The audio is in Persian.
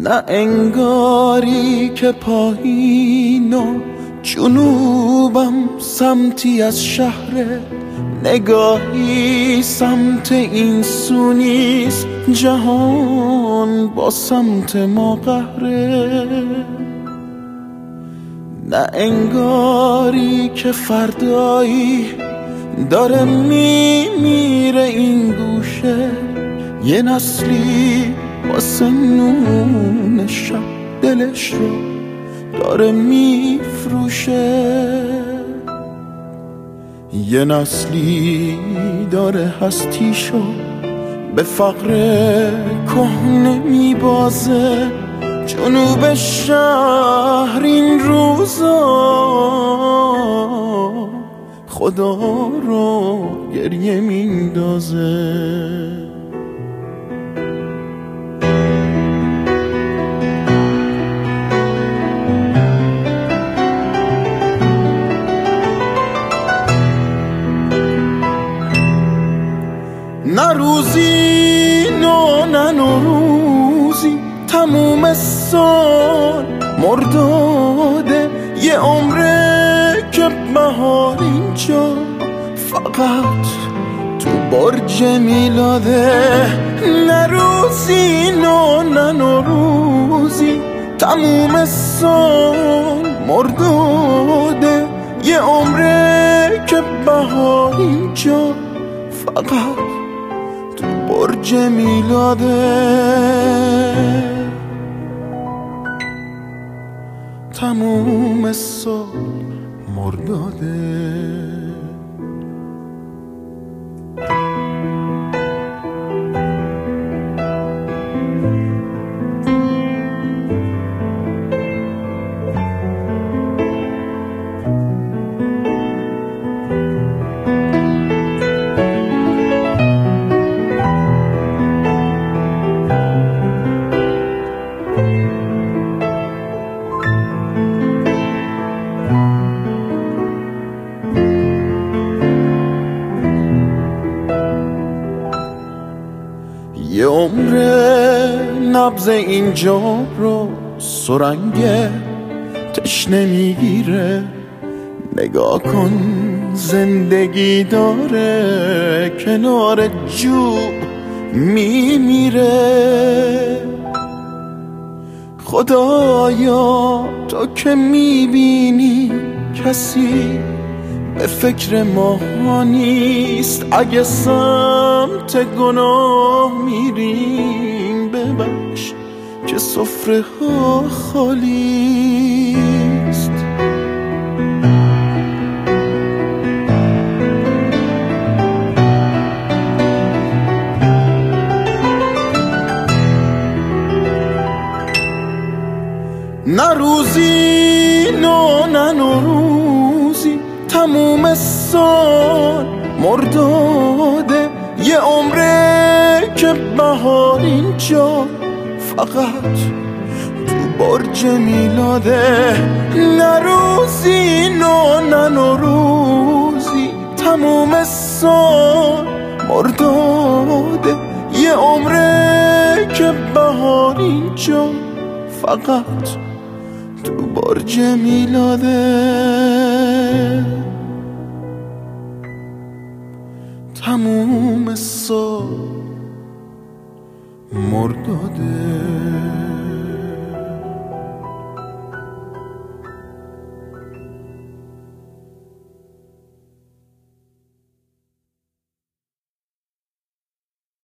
نه انگاری که پایین و جنوبم سمتی از شهر، نگاهی سمت این سو نیست، جهان با سمت ما قهره. نه انگاری که فردایی داره میمیره این گوشه، یه نسلی واسه نون شب دلش رو داره میفروشه، یه نسلی داره هستیشو به فقر کهنه میبازه. جنوب شهر این روزا خدا رو گریه میندازه. نه روزی نه نوروزی، تموم سال مرداده، یه عمره که بهار اینجا فقط تو برج میلاده. نه روزی نه نوروزی، تموم سال مرداده، یه عمره که بهار اینجا فقط برج میلاده. تموم سال مرداده. یه عمره نبض اینجا رو سرنگ تشنه میگیره. نگاه کن زندگی داره کنار جوب میمیره. خدایا تو که میبینی کسی به فکر ما نیست، اگه سمت گناه میریم ببخش که سفره ها خالیست. نه روزی نه نوروزی، تموم سال مرداده، یه عمره که بهار اینجا فقط تو برج میلاده. نه روزی نه نوروزی، تموم سال مرداده، یه عمره که بهار اینجا فقط تو برج میلاده. تموم سال مرداده.